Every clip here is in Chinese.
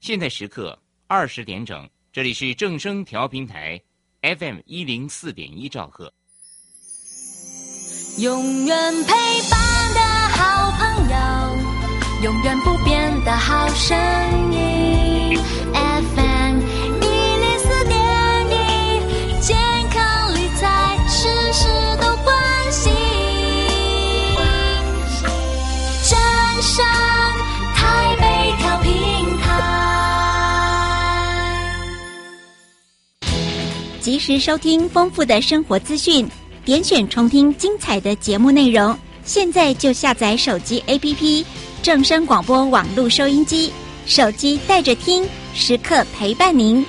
现在时刻20点整，这里是正声调频台 FM104.1兆赫。 永远陪伴的好朋友，永远不变的好声音 FM104.1，健康理财事事都关心，正声台北调频台， 及时收听丰富的生活资讯，点选重听精彩的节目内容。现在就下载手机 APP 正声广播网络收音机，手机带着听，时刻陪伴您。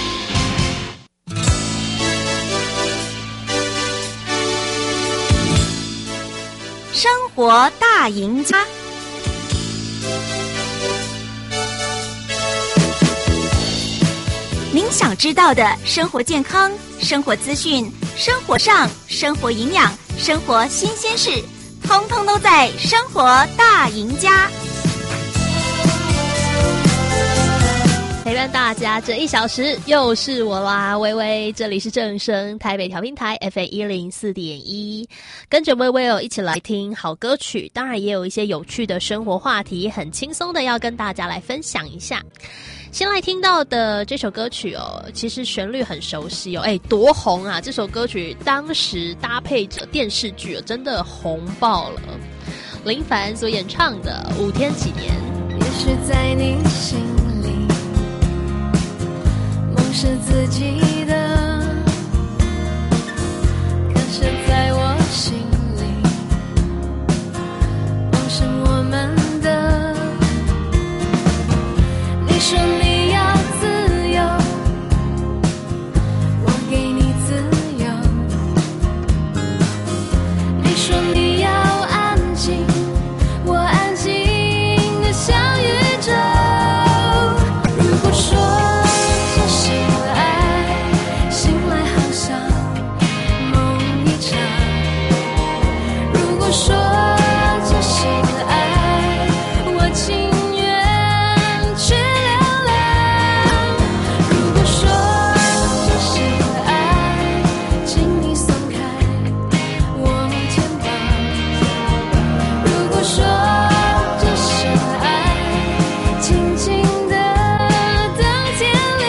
生活大赢家，您想知道的生活健康、生活资讯、生活上、生活营养、生活新鲜事，通通都在《生活大赢家》。 陪伴大家这1小时，又是我啦，微微。这里是正声台北调频台 FM104.1，跟着微微一起来听好歌曲，当然也有一些有趣的生活话题，很轻松的要跟大家来分享一下。先来听到的这首歌曲其实旋律很熟悉多红啊！这首歌曲当时搭配着电视剧真的红爆了。林凡所演唱的《5天几年》。 也许在你心里，梦是自己的，可是在我心里，梦是我们的。你说你要自由，我给你自由。你说你要安静，我安静的像宇宙。如果说这是爱，醒来好像梦一场。如果说这是爱，我情愿去流浪。如果说这是爱，请你松开我肩膀。如果说这是爱，静静地等天亮。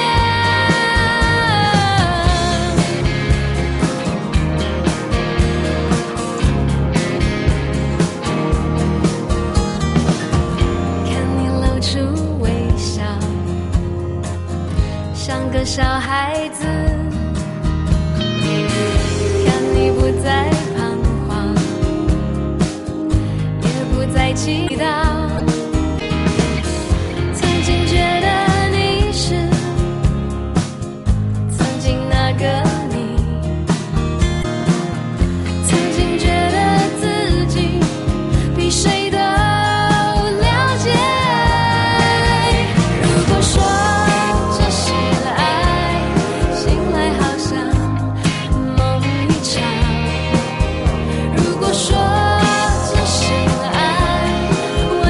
看你露出微笑，像个小孩子，看你不再彷徨，也不再祈祷。曾经觉得你是曾经那个你，曾经觉得自己比谁都了解。如果说这是爱，醒来好像梦一场。如果说这是爱，我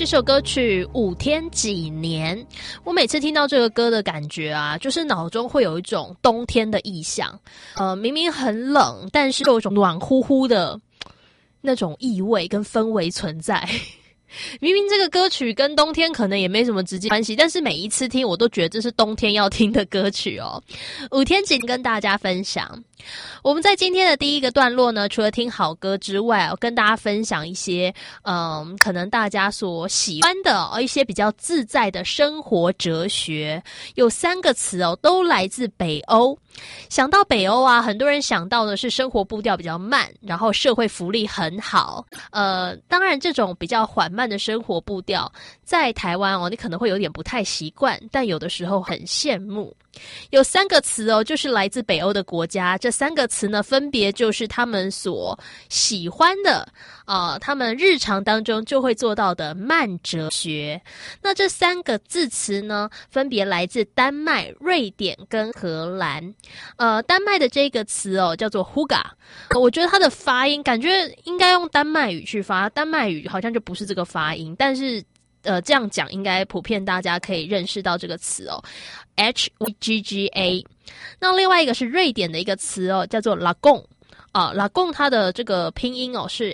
首歌曲《5天几年》，我每次听到这个歌的感觉啊，就是脑中会有一种冬天的意象。明明很冷，但是有一种暖乎乎的那种意味跟氛围存在。明明这个歌曲跟冬天可能也没什么直接关系，但是每一次听我都觉得这是冬天要听的歌曲哦。5天几年跟大家分享。我们在今天的第一个段落呢，除了听好歌之外，跟大家分享一些可能大家所喜欢的一些比较自在的生活哲学。有3个词哦，都来自北欧。想到北欧啊，很多人想到的是生活步调比较慢，然后社会福利很好。当然这种比较缓慢的生活步调在台湾哦，你可能会有点不太习惯，但有的时候很羡慕。有3个词哦，就是来自北欧的国家。这3个词呢，分别就是他们所喜欢的他们日常当中就会做到的慢哲学。那这3个字词呢，分别来自丹麦、瑞典跟荷兰。丹麦的这个词哦，叫做 Huga。我觉得它的发音感觉应该用丹麦语去发，丹麦语好像就不是这个发音，但是这样讲应该普遍大家可以认识到这个词哦 ，Hugga。那另外一个是瑞典的一个词哦，叫做 Lagom。Lagom 它的这个拼音哦是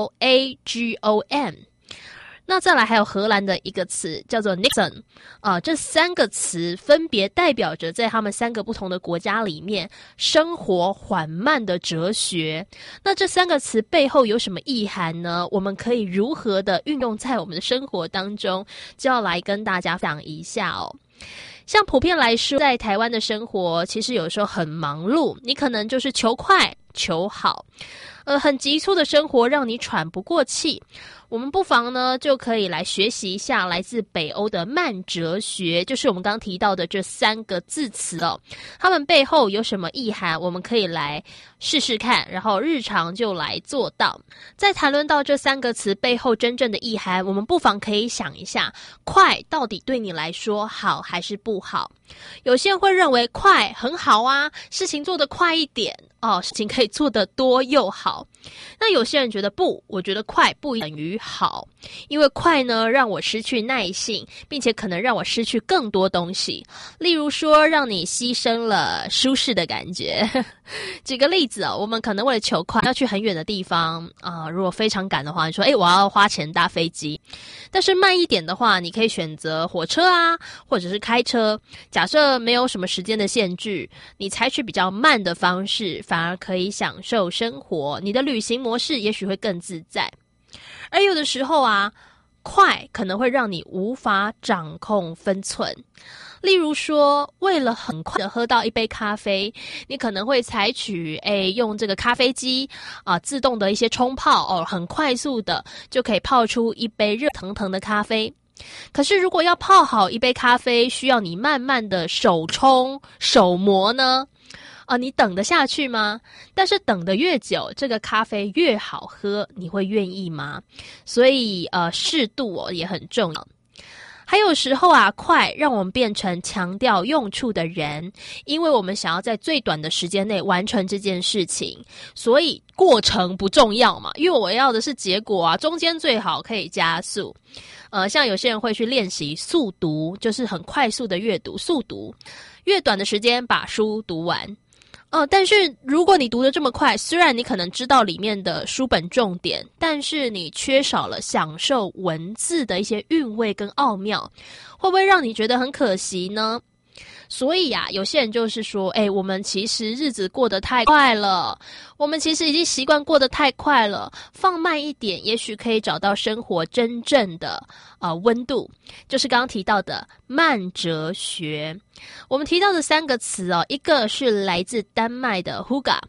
Lagom。那再来还有荷兰的一个词叫做 Nixon。这3个词分别代表着在他们3个不同的国家里面生活缓慢的哲学。那这3个词背后有什么意涵呢？我们可以如何的运用在我们的生活当中，就要来跟大家讲一下哦。像普遍来说，在台湾的生活其实有时候很忙碌，你可能就是求快求好，很急促的生活让你喘不过气。我们不妨呢就可以来学习一下来自北欧的慢哲学，就是我们刚提到的这3个字词哦，它们背后有什么意涵，我们可以来试试看，然后日常就来做到。在谈论到这3个词背后真正的意涵，我们不妨可以想一下，快到底对你来说好还是不好？有些人会认为快很好啊，事情做得快一点事情可以做得多又好。那有些人觉得不，我觉得快不等于好，因为快呢让我失去耐性，并且可能让我失去更多东西，例如说让你牺牲了舒适的感觉。举个例子我们可能为了求快要去很远的地方如果非常赶的话，你说我要花钱搭飞机，但是慢一点的话，你可以选择火车或者是开车。假设没有什么时间的限制，你采取比较慢的方式，反而可以享受生活，你的旅行模式也许会更自在。而有的时候快可能会让你无法掌控分寸。例如说，为了很快的喝到一杯咖啡，你可能会采取用这个咖啡机自动的一些冲泡很快速的就可以泡出一杯热腾腾的咖啡。可是如果要泡好一杯咖啡，需要你慢慢的手冲手磨呢，你等得下去吗？但是等得越久，这个咖啡越好喝，你会愿意吗？所以适度也很重要。还有时候快让我们变成强调用处的人，因为我们想要在最短的时间内完成这件事情，所以过程不重要嘛，因为我要的是结果中间最好可以加速。像有些人会去练习速读，就是很快速的阅读，速读，越短的时间把书读完。但是如果你读得这么快，虽然你可能知道里面的书本重点，但是你缺少了享受文字的一些韵味跟奥妙，会不会让你觉得很可惜呢？所以有些人就是说我们其实日子过得太快了，我们其实已经习惯过得太快了，放慢一点也许可以找到生活真正的温度，就是刚刚提到的慢哲学。我们提到的3个词一个是来自丹麦的 Hygge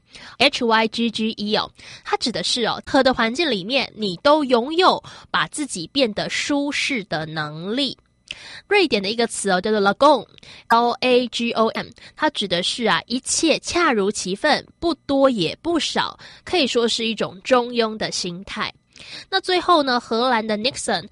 Hygge 它指的是任何的环境里面你都拥有把自己变得舒适的能力。瑞典的一个词叫做 Lagom Lagom， 它指的是一切恰如其分，不多也不少，可以说是一种中庸的心态。 那最后呢，荷兰的 Niksen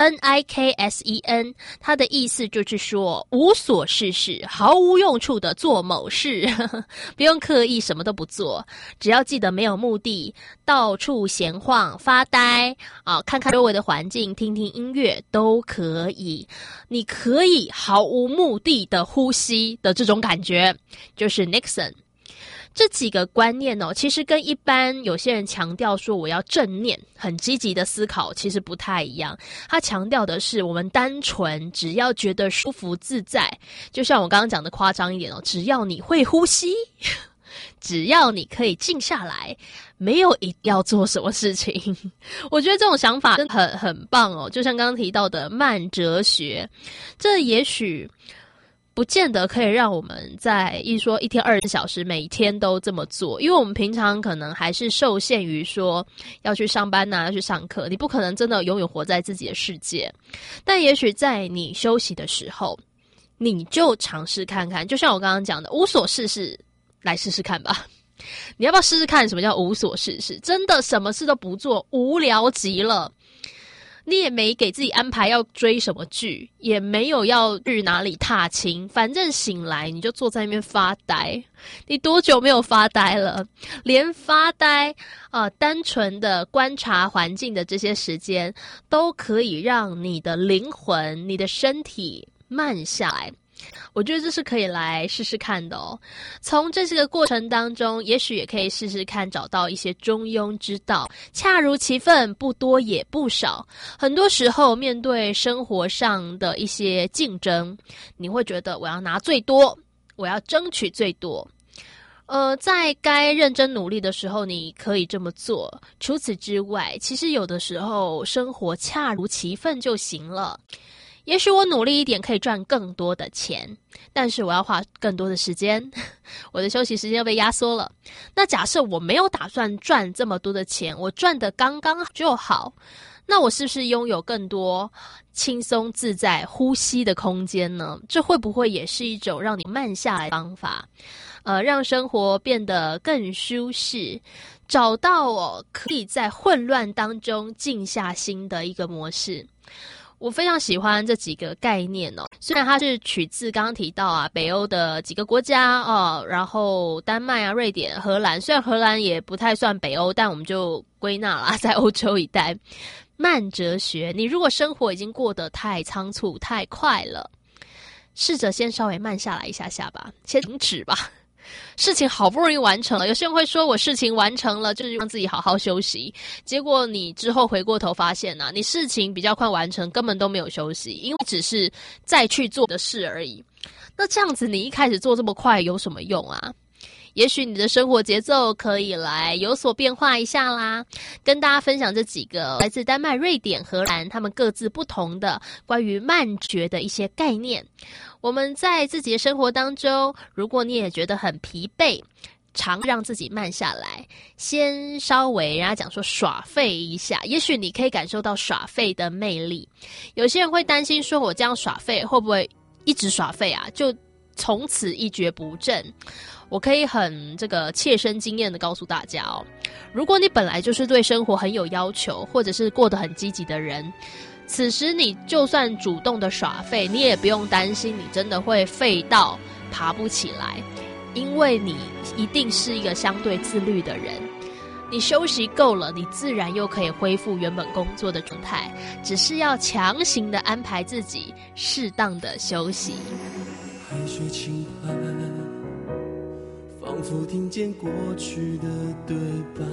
Niksen， 它的意思就是说无所事事，毫无用处的做某事不用刻意什么都不做，只要记得没有目的，到处闲晃发呆看看周围的环境，听听音乐都可以。你可以毫无目的的呼吸的这种感觉，就是 Niksen。这几个观念其实跟一般有些人强调说我要正念很积极的思考其实不太一样。他强调的是我们单纯只要觉得舒服自在，就像我刚刚讲的夸张一点只要你会呼吸只要你可以静下来，没有一定要做什么事情我觉得这种想法真的很棒就像刚刚提到的慢哲学，这也许不见得可以让我们在一天24小时每天都这么做，因为我们平常可能还是受限于说要去上班要去上课，你不可能真的永远活在自己的世界。但也许在你休息的时候，你就尝试看看，就像我刚刚讲的无所事事，来试试看吧。你要不要试试看什么叫无所事事？真的什么事都不做，无聊极了。你也没给自己安排要追什么剧，也没有要去哪里踏青，反正醒来你就坐在那边发呆。你多久没有发呆了？连发呆单纯的观察环境的这些时间，都可以让你的灵魂、你的身体慢下来。我觉得这是可以来试试看的从这个过程当中，也许也可以试试看找到一些中庸之道，恰如其分，不多也不少。很多时候面对生活上的一些竞争，你会觉得我要拿最多，我要争取最多。在该认真努力的时候，你可以这么做。除此之外，其实有的时候生活恰如其分就行了。也许我努力一点可以赚更多的钱，但是我要花更多的时间，我的休息时间又被压缩了。那假设我没有打算赚这么多的钱，我赚得刚刚就好，那我是不是拥有更多轻松自在呼吸的空间呢？这会不会也是一种让你慢下来的方法？让生活变得更舒适，找到可以在混乱当中静下心的一个模式。我非常喜欢这几个概念虽然它是取自刚刚提到北欧的几个国家然后丹麦瑞典、荷兰，虽然荷兰也不太算北欧，但我们就归纳啦，在欧洲一带。慢哲学，你如果生活已经过得太仓促、太快了，试着先稍微慢下来一下下吧，先停止吧。事情好不容易完成了，有些人会说我事情完成了就是让自己好好休息，结果你之后回过头发现你事情比较快完成，根本都没有休息，因为只是再去做的事而已。那这样子你一开始做这么快有什么用啊？也许你的生活节奏可以来有所变化一下啦。跟大家分享这几个来自丹麦、瑞典、荷兰他们各自不同的关于慢觉的一些概念。我们在自己的生活当中，如果你也觉得很疲惫，常让自己慢下来，先稍微人家讲说耍废一下，也许你可以感受到耍废的魅力。有些人会担心说我这样耍废会不会一直耍废就从此一蹶不振。我可以很切身经验的告诉大家如果你本来就是对生活很有要求，或者是过得很积极的人，此时你就算主动的耍废，你也不用担心你真的会废到爬不起来，因为你一定是一个相对自律的人。你休息够了，你自然又可以恢复原本工作的状态，只是要强行的安排自己适当的休息。 海水轻拍，仿佛听见过去的对白，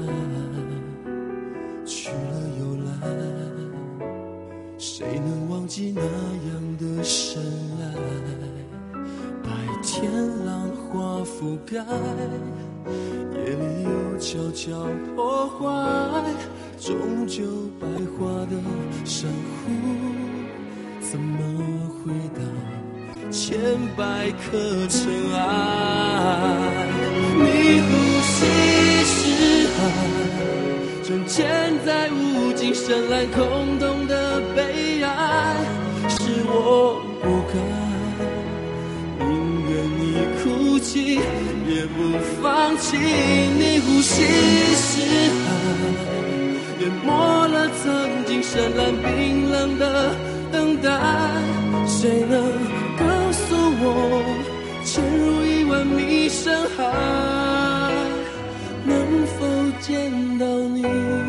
去了又来，谁能忘记那样的深爱？白天浪花覆盖，夜里又悄悄破坏，终究白花的珊瑚怎么回到千百颗尘埃？你呼吸是爱，沉潜在无尽深蓝空洞的悲哀，是我不该，宁愿你哭泣也不放弃。你呼吸是爱， 淹没了曾经深蓝冰冷的等待。谁能告诉我，潜入1万米深海，能否见到你？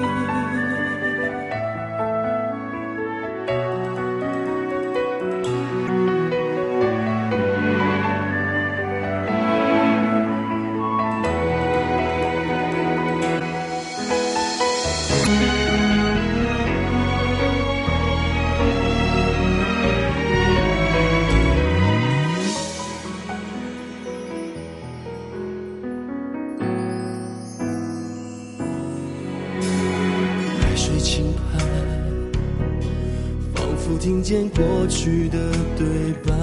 听见过去的对白，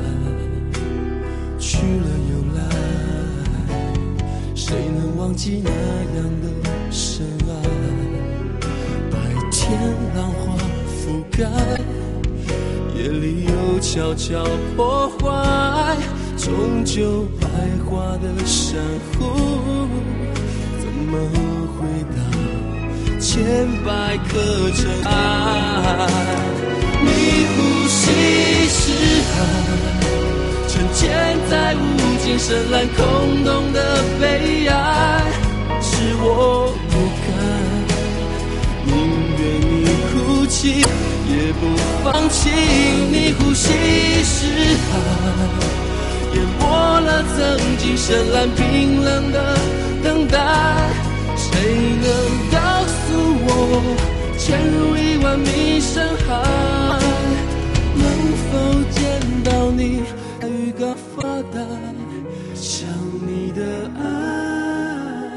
去了又来，谁能忘记那样的深爱？白天浪花覆盖，夜里又悄悄破坏，终究白化的珊瑚，怎么回到千百颗尘埃？你呼吸是海，沉潜在无尽深蓝空洞的悲哀，是我不该，宁愿你哭泣也不放弃。你呼吸是海，淹没了曾经深蓝冰冷的等待，谁能告诉我，潜入1万米深海，能否见到你？预告发呆，想你的爱，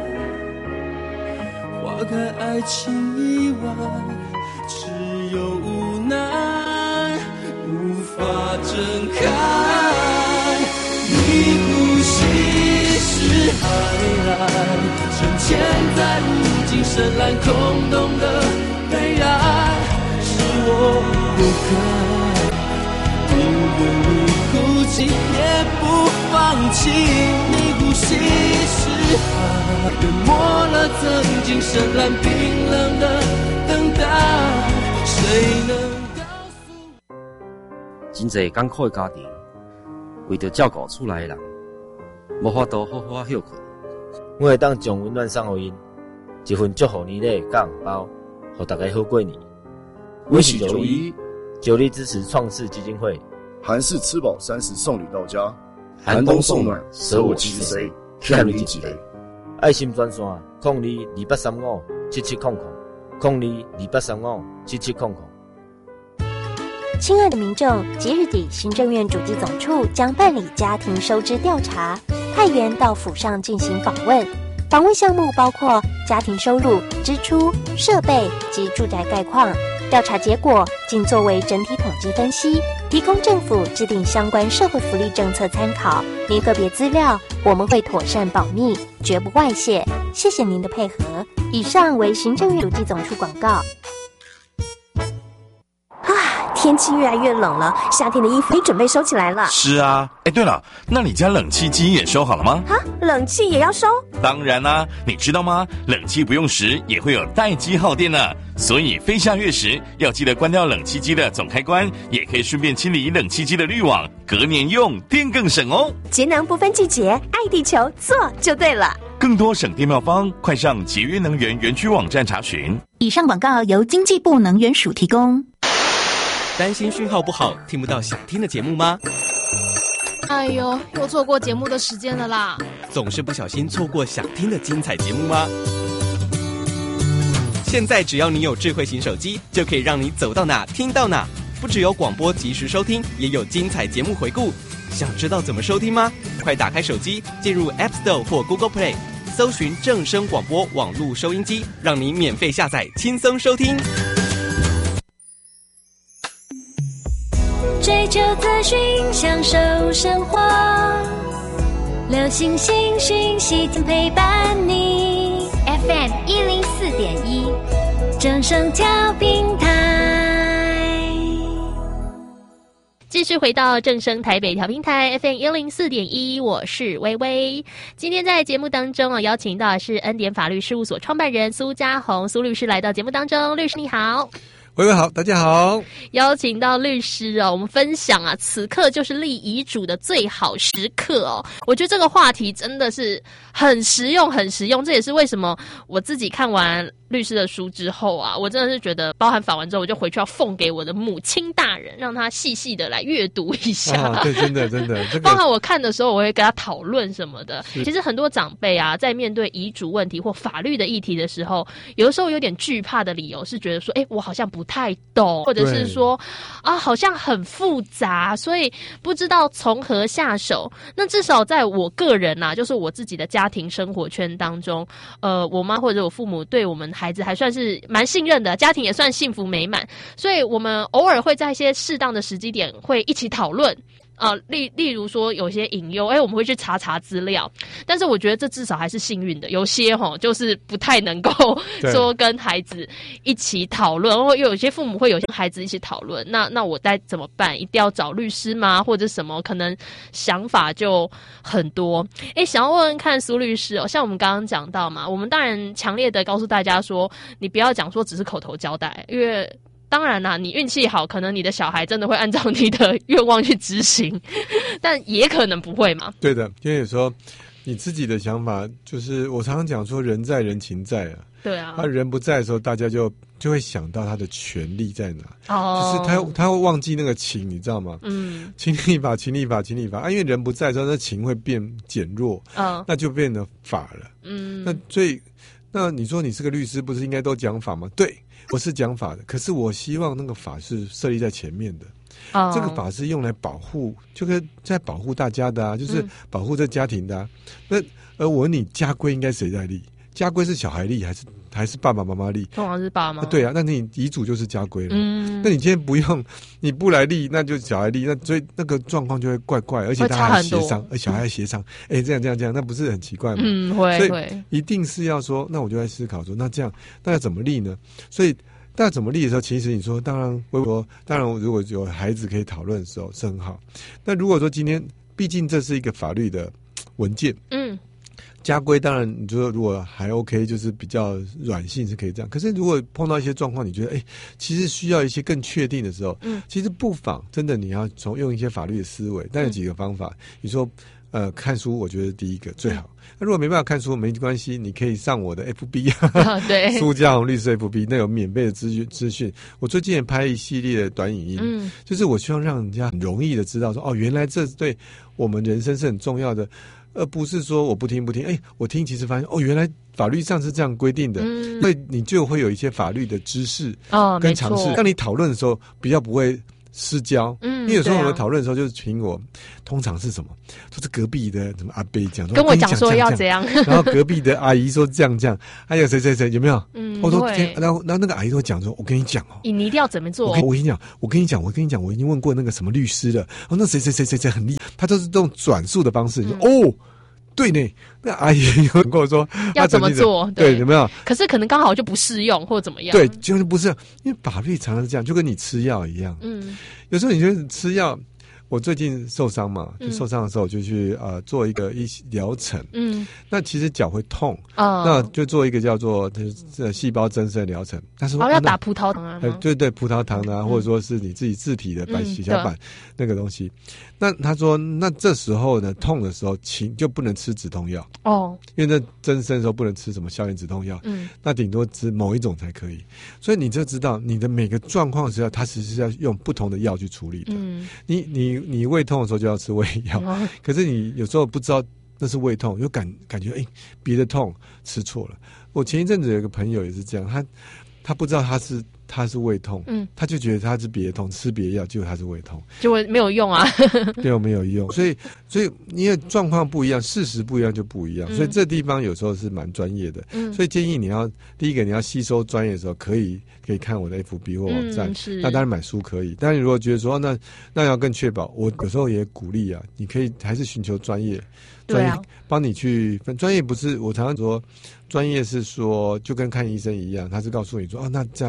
花开爱情以外，只有无奈，无法睁开。你呼吸是海，沉潜在无尽深蓝空洞的悲哀，是我不该，宁愿你哭泣也不放弃。你呼吸是海，淹没了曾经深蓝冰冷的等待，谁能告诉我？ 真侪艰苦的家庭，为着照顾厝内的人，无法度好好休困。 我会当将温暖送予因，一份祝福年的甲红包，互大家好过年。 我是九一， 九力支持创世基金会。 韩式吃饱30送礼到家， 寒冬送暖，舍我其谁？看你几类。爱心专线0228357700，0228357700。 亲爱的民众，即日起，行政院主计总处将办理家庭收支调查，派员到府上进行访问。访问项目包括家庭收入、支出、设备及住宅概况。调查结果仅作为整体统计分析，提供政府制定相关社会福利政策参考。您个别资料我们会妥善保密，绝不外泄。谢谢您的配合。以上为行政院主计总处广告。 天气越来越冷了，夏天的衣服你准备收起来了？ 是啊，对了，那你家冷气机也收好了吗？ 冷气也要收？ 当然啦，你知道吗？冷气不用时也会有待机耗电呢，所以非下月时要记得关掉冷气机的总开关，也可以顺便清理冷气机的滤网，隔年用电更省哦。 节能不分季节，爱地球做就对了。 更多省电妙方，快上节约能源园区网站查询。 以上广告由经济部能源署提供。 担心讯号不好，听不到想听的节目吗？ 哎呦，又错过节目的时间了啦！ 总是不小心错过想听的精彩节目吗？现在只要你有智慧型手机，就可以让你走到哪听到哪。不只有广播及时收听，也有精彩节目回顾。想知道怎么收听吗？快打开手机，进入 App Store 或 Google Play， 搜寻正声广播网络收音机，让你免费下载，轻松收听。 追求资讯，享受生活，流行新讯息陪伴你。FM 104.1，正声调频台。 继续回到正声台北调频台 FM 104.1，我是薇薇。今天在节目当中邀请到的是恩典法律事务所创办人苏嘉宏苏律师来到节目当中。律师你好。 薇薇好，大家好。 邀请到律师我们分享此刻就是立遗嘱的最好时刻我觉得这个话题真的是很实用，很实用。这也是为什么我自己看完律师的书之后我真的是觉得，包含访完之后，我就回去要奉给我的母亲大人，让他细细的来阅读一下。 对，真的，这个包含我看的时候，我会跟他讨论什么的。其实很多长辈在面对遗嘱问题或法律的议题的时候，有的时候有点惧怕的理由是觉得说，我好像不太懂，或者是说好像很复杂，所以不知道从何下手。那至少在我个人就是我自己的家庭生活圈当中，我妈或者我父母对我们孩子还算是蛮信任的，家庭也算幸福美满，所以我们偶尔会在一些适当的时机点会一起讨论。例如说有些隐忧，我们会去查资料，但是我觉得这至少还是幸运的。有些就是不太能够说跟孩子一起讨论，或有些父母会有些孩子一起讨论，那我该怎么办？一定要找律师吗？或者什么？可能想法就很多。想要问问看苏律师像我们刚刚讲到嘛，我们当然强烈的告诉大家说，你不要讲说只是口头交代，因为当然啦，你运气好，可能你的小孩真的会按照你的愿望去执行，但也可能不会嘛。 对的，因为有时候你自己的想法，就是我常常讲说人在人情在对啊。 人不在的时候，大家就会想到他的权利在哪。就是他会忘记那个情，你知道吗？情理法，因为人不在的时候，那情会变减弱，那就变得法了。那你说你是个律师，不是应该都讲法吗？对。我是讲法的，可是我希望那个法是设立在前面的。这个法是用来保护，就跟在保护大家的就是保护这家庭的那我问你，家规应该谁在立？家规是小孩立还是爸爸妈妈立？ 通常是爸妈。 对啊，那你遗嘱就是家规了。那你今天不用，你不来立，那就小孩立，那所以那个状况就会怪怪，而且他还协商，小孩还协商，这样，那不是很奇怪吗？ 会。 所以一定是要说，那我就在思考说，那这样，那要怎么立呢？所以。那怎么立的时候，其实你说，当然如果有孩子可以讨论的时候是很好。那如果说今天，毕竟这是一个法律的文件，家规当然你说如果还 OK， 就是比较软性是可以这样。可是如果碰到一些状况，你觉得其实需要一些更确定的时候，其实不妨真的你要用一些法律的思维。但有几个方法，你说看书，我觉得第一个最好。那如果没办法看书没关系，你可以上我的 FB 对， 苏嘉宏律师 FB， 那有免费的资讯。我最近也拍一系列的短影音，就是我希望让人家很容易的知道说，原来这对我们人生是很重要的，而不是说我不听，我听其实发现原来法律上是这样规定的，所以你就会有一些法律的知识跟常识，当你讨论的时候比较不会失焦。因为有时候我们讨论的时候就是凭我通常是什么，都是隔壁的什么阿伯讲， 跟我讲说要怎样， 然后隔壁的阿姨说这样，还有谁有没有？我说然后那个阿姨都讲说，我跟你讲你一定要怎么做？ 我跟你讲，我已经问过那个什么律师了，那谁很厉害，他都是这种转述的方式，你说对呢，那阿姨有跟我说要怎么做， 对，有没有？ 可是可能刚好就不适用或怎么样？ 对，就是不是，因为法律常常是这样，就跟你吃药一样。有时候你觉得吃药，我最近受伤嘛，就受伤的时候就去做一个疗程。那其实脚会痛，那就做一个叫做细胞增生疗程。但是要打葡萄糖啊？ 对，葡萄糖或者说是你自己自体的血小板那个东西。那他说，那这时候呢，痛的时候就不能吃止痛药因为那增生的时候不能吃什么消炎止痛药，那顶多吃某一种才可以。所以你就知道你的每个状况时候，它其实是要用不同的药去处理的。你胃痛的时候就要吃胃药，可是你有时候不知道那是胃痛，又感觉别的痛吃错了。我前一阵子有一个朋友也是这样，他不知道他是胃痛，他就觉得他是别的痛，吃别的药，结果他是胃痛， 结果没有用啊。 对，没有用。所以因为状况不一样，事实不一样就不一样，所以这地方有时候是蛮专业的。所以建议第一个你要吸收专业的时候，可以看我的 FB 或网站。那当然买书可以，但是如果觉得说那要更确保，我有时候也鼓励你可以还是寻求专业帮你去分。专业不是我常常说，专业是说就跟看医生一样，他是告诉你说那这样怎么去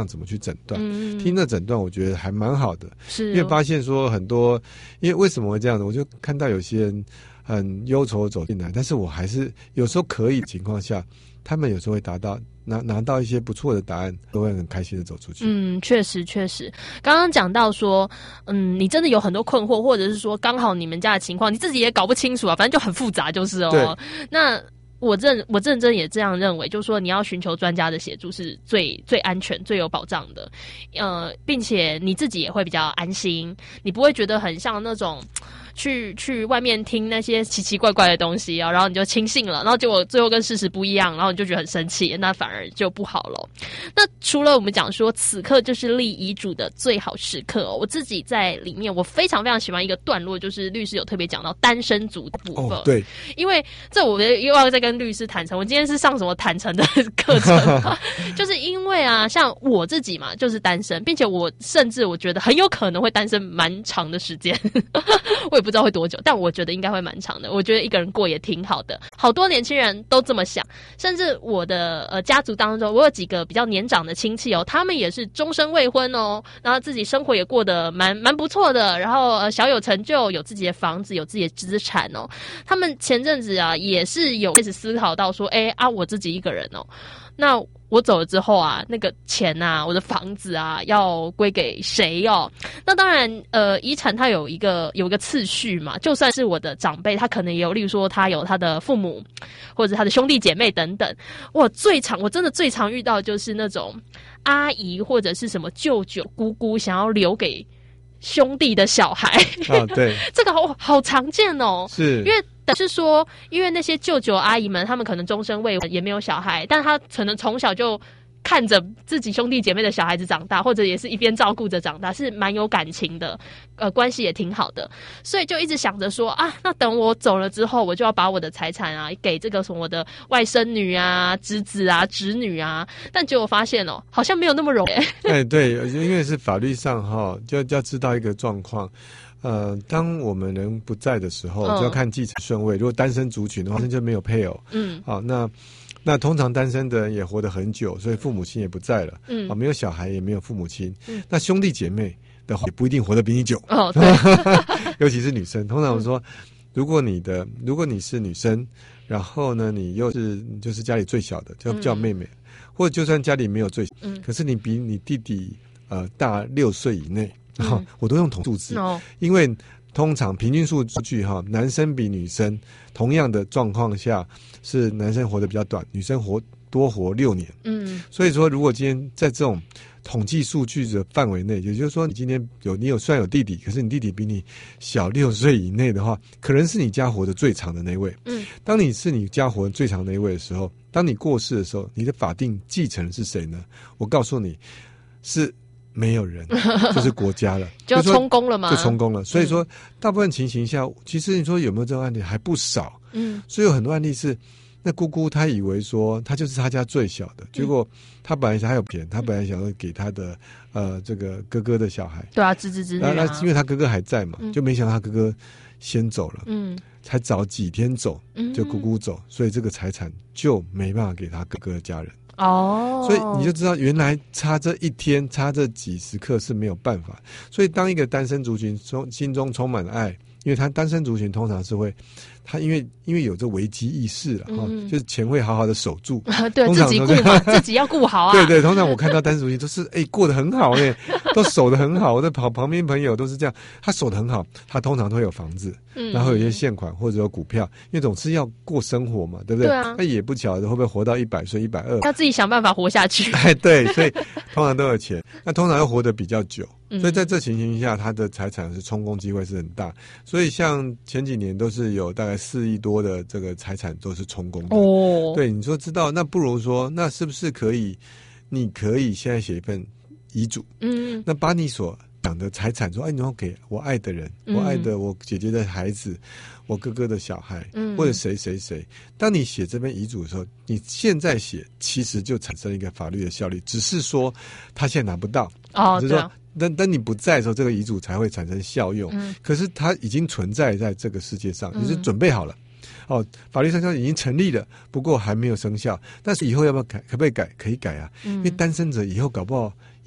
诊断，听那诊断我觉得还蛮好的， 是因为发现说很多，因为为什么会这样子，我就看到有些人很忧愁走进来，但是我还是有时候可以的情况下，他们有时候会拿到一些不错的答案，都会很开心的走出去。 确实。刚刚讲到说，你真的有很多困惑，或者是说刚好你们家的情况你自己也搞不清楚啊，反正就很复杂，就是哦。那我认真也这样认为，就是说你要寻求专家的协助是最安全、最有保障的，并且你自己也会比较安心，你不会觉得很像那种。去外面听那些奇奇怪怪的东西啊，然后你就轻信了，然后结果最后跟事实不一样，然后你就觉得很生气，那反而就不好了。那除了我们讲说此刻就是立遗嘱的最好时刻我自己在里面我非常非常喜欢一个段落，就是律师有特别讲到单身族的部分。对，因为这我又要再跟律师坦诚，我今天是上什么坦诚的课程就是因为啊，像我自己嘛，就是单身，并且我甚至我觉得很有可能会单身蛮长的时间我也不知道会多久，但我觉得应该会蛮长的。我觉得一个人过也挺好的，好多年轻人都这么想，甚至我的家族当中，我有几个比较年长的亲戚他们也是终身未婚然后自己生活也过得蛮不错的，然后小有成就，有自己的房子，有自己的资产他们前阵子啊也是有开始思考到说，我自己一个人那我走了之后啊，那个钱啊，我的房子啊，要归给谁那当然，遗产它有一个次序嘛。就算是我的长辈，他可能也有，例如说他有他的父母，或者他的兄弟姐妹等等。我真的最常遇到就是那种阿姨或者是什么舅舅、姑姑想要留给兄弟的小孩对， 这个好常见是因为。是说，因为那些舅舅阿姨们，他们可能终身未婚，也没有小孩，但他可能从小就看着自己兄弟姐妹的小孩子长大，或者也是一边照顾着长大，是蛮有感情的，关系也挺好的，所以就一直想着说那等我走了之后，我就要把我的财产啊给这个什么我的外甥女啊、侄子啊、侄女啊，但结果发现好像没有那么容易。 对，因为是法律上就要知道一个状况。当我们人不在的时候，就要看继承顺位。如果单身族群的话，那就没有配偶。好，那通常单身的人也活得很久，所以父母亲也不在了。没有小孩，也没有父母亲。那兄弟姐妹的话，也不一定活得比你久。尤其是女生。通常我说，如果你是女生，然后呢，你又是就是家里最小的，叫妹妹，或者就算家里没有最小，可是你比你弟弟大6岁以内。我都用统数字，因为通常平均数据男生比女生同样的状况下是男生活得比较短，女生多活6年。所以说如果今天在这种统计数据的范围内，也就是说你今天虽然有弟弟，可是你弟弟比你小6岁以内的话，可能是你家活得最长的那位。当你是你家活得最长的那一位的时候，当你过世的时候，你的法定继承人是谁呢？我告诉你是没有人，就是国家了， 就充公了嘛， 就充公了。所以说，大部分情形下，其实你说有没有这种案例还不少。所以有很多案例是，那姑姑她以为说她就是她家最小的，结果她本来还有钱，她本来想要给她的这个哥哥的小孩， 对啊，侄女啊， 那因为她哥哥还在嘛，就没想到她哥哥先走了，才早几天走，就姑姑走，所以这个财产就没办法给她哥哥的家人。所以你就知道原来差这一天差这几十刻是没有办法。所以当一个单身族群心中充满了爱，因为他单身族群通常是会他因为有这危机意识了就是钱会好好的守住对，自己顾嘛自己要顾好啊。 对，通常我看到单身族群都是过得很好都守得很好。我的旁边朋友都是这样，他守得很好，他通常都会有房子，然后有一些现款或者有股票，因为总是要过生活嘛，对不对？那也不晓得会不会活到100岁120， 要自己想办法活下去。 对，所以通常都有钱，那通常要活得比较久，所以在这情形下，他的财产是充公机会是很大。所以像前几年都是有大概4亿多的这个财产都是充公的。对，你说知道，那不如说，那是不是你可以现在写一份遗嘱，那把你所讲的财产说，你要给我爱的人，我爱的我姐姐的孩子，我哥哥的小孩，或者谁。当你写这篇遗嘱的时候，你现在写，其实就产生一个法律的效力，只是说他现在拿不到。就是说当你不在的时候，这个遗嘱才会产生效用。可是它已经存在在这个世界上，你是准备好了。法律上已经成立了，不过还没有生效。但是以后要不要改？可不可以改？可以改啊。因为单身者以后搞不好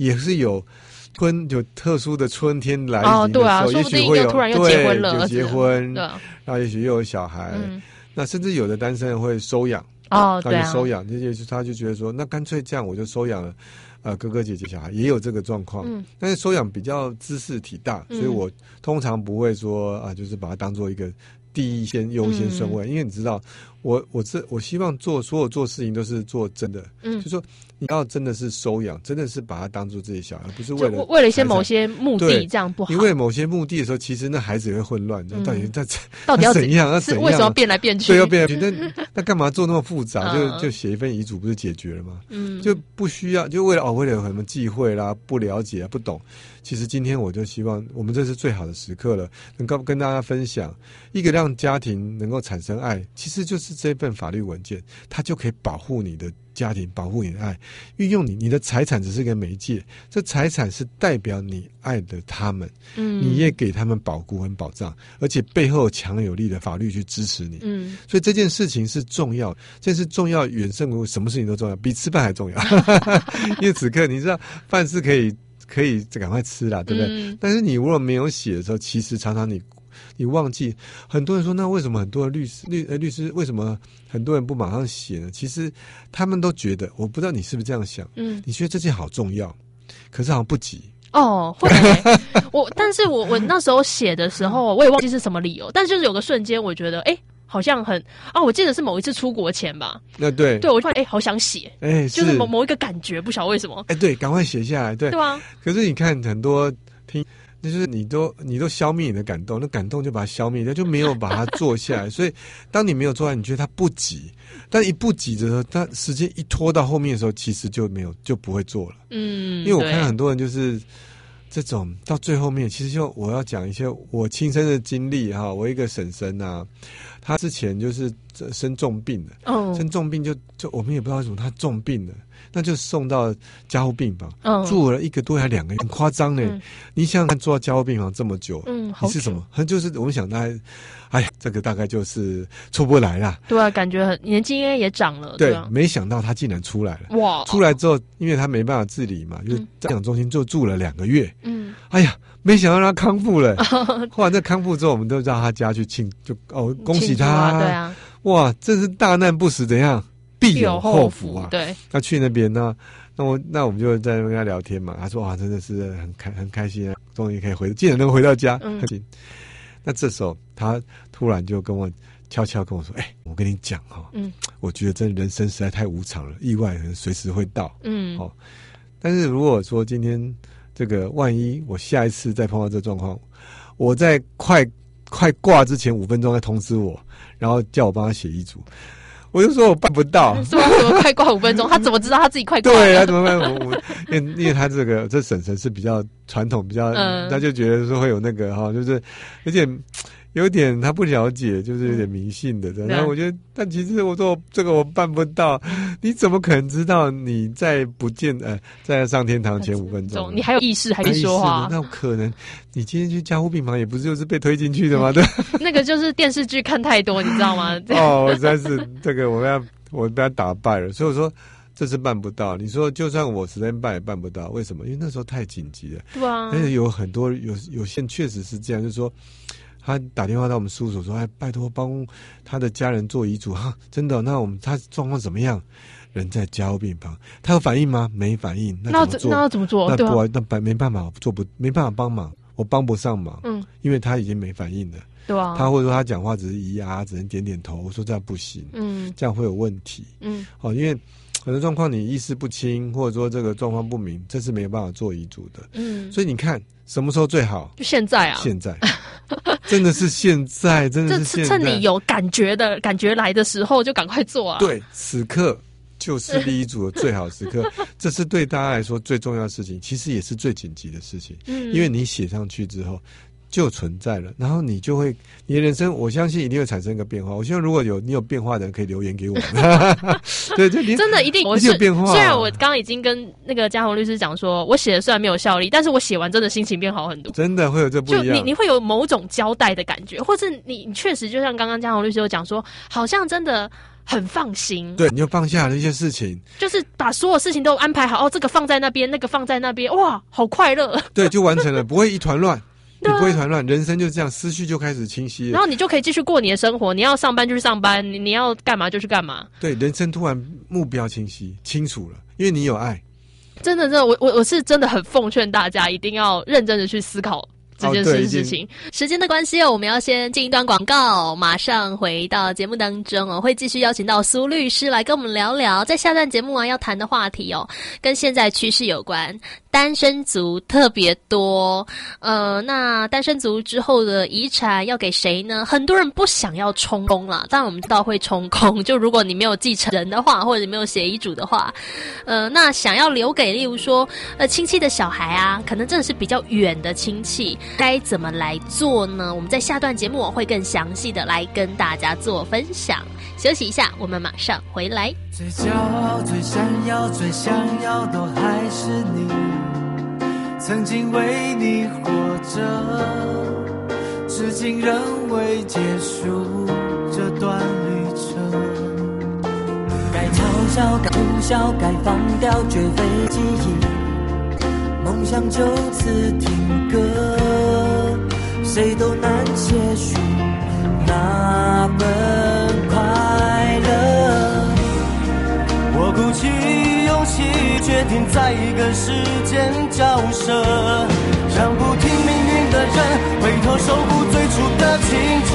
也是有特殊的春天来临的时候， 说不定又突然又结婚了， 有结婚，然后也许又有小孩，那甚至有的单身人会收养， 对啊， 收养，他就觉得说，那干脆这样，我就收养了哥哥姐姐小孩，也有这个状况，但是收养比较姿势体大，所以我通常不会说就是把它当做一个第一优先顺位，因为你知道，我希望所有做事情都是做真的，就说你要真的是收养，真的是把它当做自己小孩，而不是为了一些某些目的，这样不好。 因为某些目的的时候，其实那孩子也会混乱， 到底要怎样？是为什么要变来变去？ 对，要变来变去。那干嘛做那么复杂？就写一份遗嘱不是解决了吗？就不需要，就为了什么忌讳啦、不了解啊、不懂。其实今天我就希望，我们这是最好的时刻了，能够跟大家分享一个让家庭能够产生爱，其实就是这份法律文件，它就可以保护你的家庭，保护你的爱。运用你的财产只是个媒介，这财产是代表你爱的他们，你也给他们保护跟保障，而且背后强有力的法律去支持你。所以这件事情是重要，这是重要远胜于什么事情都重要，比吃饭还重要。因为此刻你知道，饭是可以赶快吃啦，对不对？但是你如果没有写的时候，其实常常你忘记。很多人说，那为什么很多律师为什么很多人不马上写呢？其实他们都觉得，我不知道你是不是这样想，你觉得这件好重要，可是好像不急。 会但是我那时候写的时候，我也忘记是什么理由，但是就是有个瞬间，我觉得好像我记得是某一次出国前吧。对，我就发现好想写，就是某一个感觉，不晓得为什么。 对，赶快写下来，对啊。 可是你看很多就是你都消灭你的感动，那感动就把它消灭掉，就没有把它做下来。所以当你没有做下来，你觉得它不急，但一不急的时候，它时间一拖到后面的时候，其实就不会做了。因为我看很多人就是这种到最后面，其实就我要讲一些我亲身的经历哈。我一个婶婶啊，她之前就是生重病的，生重病就我们也不知道为什么她重病了，那就送到加护病房，住了1个多还2个月，很夸张呢。你想想看，住到加护病房这么久，你是什么？就是我们想大概，这个大概就是出不来啦。对啊，感觉年纪应该也长了。 对，没想到他竟然出来了。哇！出来之后，因为他没办法自理嘛，就是在养中心就住了2个月。没想到他康复了。后来在康复之后，我们都到他家去恭喜他。对啊！哇，真是大难不死，怎样？必有后福啊！对，他去那边呢，那我们就在那边跟他聊天嘛。他说：“哇，真的是很开心啊，终于可以竟然能回到家，很开心。”那这时候他突然就跟我悄悄跟我说：“我跟你讲我觉得真的人生实在太无常了，意外可能随时会到。但是如果说今天这个万一我下一次再碰到这个状况，我在快挂之前5分钟再通知我，然后叫我帮他写遗嘱。”我就说我办不到， 说他怎么快挂5分钟？他怎么知道他自己快挂？ 对，他怎么办？因为他这婶婶是比较传统，比较他就觉得说会有那个就是有点他不了解，就是有点迷信的。然后我觉得，但其实我说这个我办不到，你怎么可能知道你在在上天堂前5分钟， 你还有意识还可以说话？ 那可能你今天去加护病房也不是就是被推进去的吗？对， 那个就是电视剧看太多，你知道吗？ 我实在是这个我被他打败了，所以我说这是办不到。你说就算我时间办也办不到，为什么？因为那时候太紧急了。 对啊， 而且有很多有些确实是这样，就是说。他打电话到我们事务所说：“拜托帮他的家人做遗嘱哈，真的。那他状况怎么样？人在加护病房，他有反应吗？没反应。那要怎么做？ 那没办法没办法帮忙，我帮不上忙。因为他已经没反应了。对啊，他或者说他讲话只是咿呀，只能点点头。我说这样不行，这样会有问题。因为很多状况你意识不清，或者说这个状况不明，这是没有办法做遗嘱的。所以你看什么时候最好？ 就现在啊！ 现在。”真的是现在，真的是现在。 趁你有感觉来的时候，就赶快做啊！ 对，此刻就是立遗嘱的最好时刻，这是对大家来说最重要的事情，其实也是最紧急的事情。因为你写上去之后， 就存在了，然后你就会，你的人生，我相信一定会产生一个变化。我希望如果你有变化的人，可以留言给我们。对， 真的一定有变化。 虽然我刚刚已经跟那个嘉宏律师讲说，我写的虽然没有效力，但是我写完真的心情变好很多。 真的会有这不一样， 就你会有某种交代的感觉，或是你确实就像刚刚嘉宏律师有讲说，好像真的很放心。 对，你就放下了一些事情， 就是把所有事情都安排好，这个放在那边，那个放在那边，哇，好快乐。 对，就完成了，不会一团乱。你不会团乱，人生就这样，思绪就开始清晰了。 然后你就可以继续过你的生活，你要上班就去上班，你要干嘛就去干嘛。 对，人生突然目标清晰、清楚了，因为你有爱。 真的，我是真的很奉劝大家，一定要认真的去思考这件事情。时间的关系我们要先进一段广告，马上回到节目当中会继续邀请到苏律师来跟我们聊聊，在下段节目要谈的话题跟现在趋势有关。单身族特别多，那单身族之后的遗产要给谁呢？很多人不想要充公啦，当然我们知道会充公，就如果你没有继承人的话，或者你没有写遗嘱的话，那想要留给例如说亲戚的小孩啊，可能真的是比较远的亲戚，该怎么来做呢？我们在下段节目会更详细的来跟大家做分享。休息一下，我们马上回来。 最骄傲、最闪耀、最想要都还是你，曾经为你活着，至今仍未结束这段旅程。该嘲笑、该哭笑、该放掉绝非记忆，梦想就此停格，谁都难结束那份快乐。我鼓起勇气，决定在一个时间交涉，让不听命运的人回头守护最初的清澈。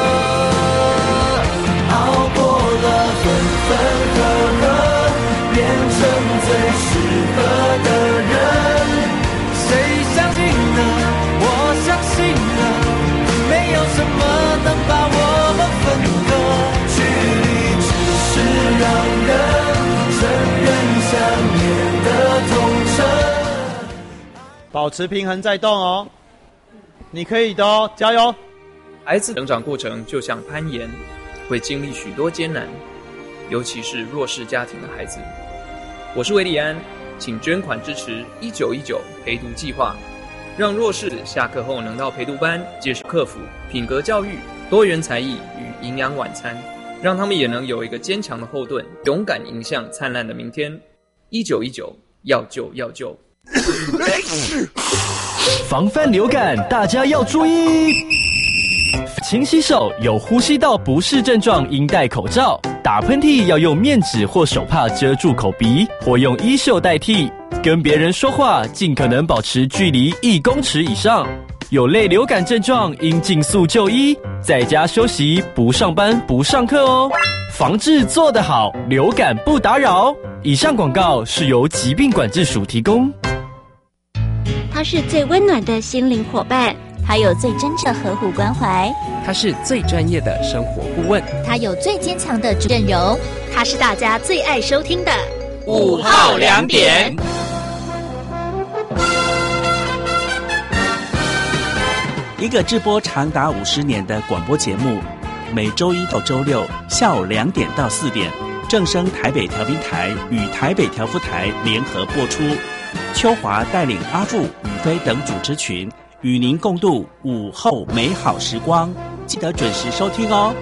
熬过了分分合合，变成最适合的人。谁相信呢？我相信了，没有什么能把我们分割。距离只是让人承认想念的痛彻。 保持平衡再动哦，你可以的哦，加油！ 孩子成长过程就像攀岩，会经历许多艰难，尤其是弱势家庭的孩子。我是韦礼安，请捐款支持1919陪读计划，让弱势下课后能到陪读班接受克服品格教育、多元才艺与营养晚餐，让他们也能有一个坚强的后盾，勇敢迎向灿烂的明天。1919，要救要救！ 防范流感，大家要注意。勤洗手，有呼吸道不适症状应戴口罩。打喷嚏要用面纸或手帕遮住口鼻，或用衣袖代替。跟别人说话尽可能保持距离1公尺以上。有类流感症状应尽速就医，在家休息，不上班不上课哦。防治做得好，流感不打扰。以上广告是由疾病管制署提供。 他是最温暖的心灵伙伴， 他有最真诚呵护关怀， 他是最专业的生活顾问， 他有最坚强的阵容， 他是大家最爱收听的 5号2点。 一个直播长达50年的广播节目，每周1到周6下午2点到4点，正声台北调频台与台北调夫台联合播出。秋华带领阿富、宇飞等主持群，与您共度午后美好时光，记得准时收听哦。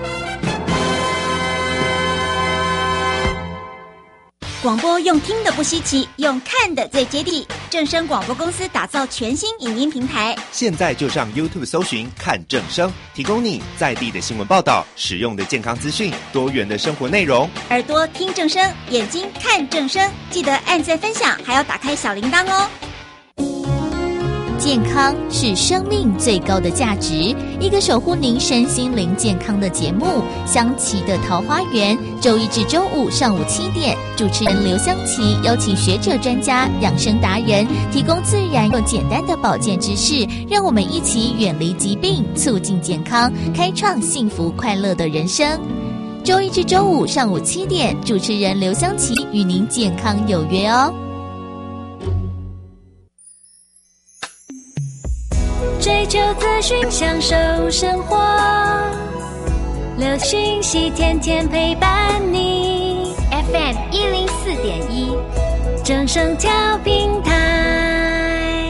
广播用听的不稀奇，用看的最接地。正声广播公司打造全新影音平台， 现在就上 YouTube 搜寻看正声，提供你在地的新闻报道、实用的健康资讯、多元的生活内容。 耳朵听正声，眼睛看正声，记得按赞分享，还要打开小铃铛哦。 健康是生命最高的价值，一个守护您身心灵健康的节目《香琪的桃花源》，周一至周五上午7点，主持人刘香琪邀请学者专家、养生达人，提供自然又简单的保健知识，让我们一起远离疾病，促进健康，开创幸福快乐的人生。周一至周五上午7点，主持人刘香琪与您健康有约哦。 追求资讯，享受生活，流讯息天天陪伴你。FM 104.1，正声调频台。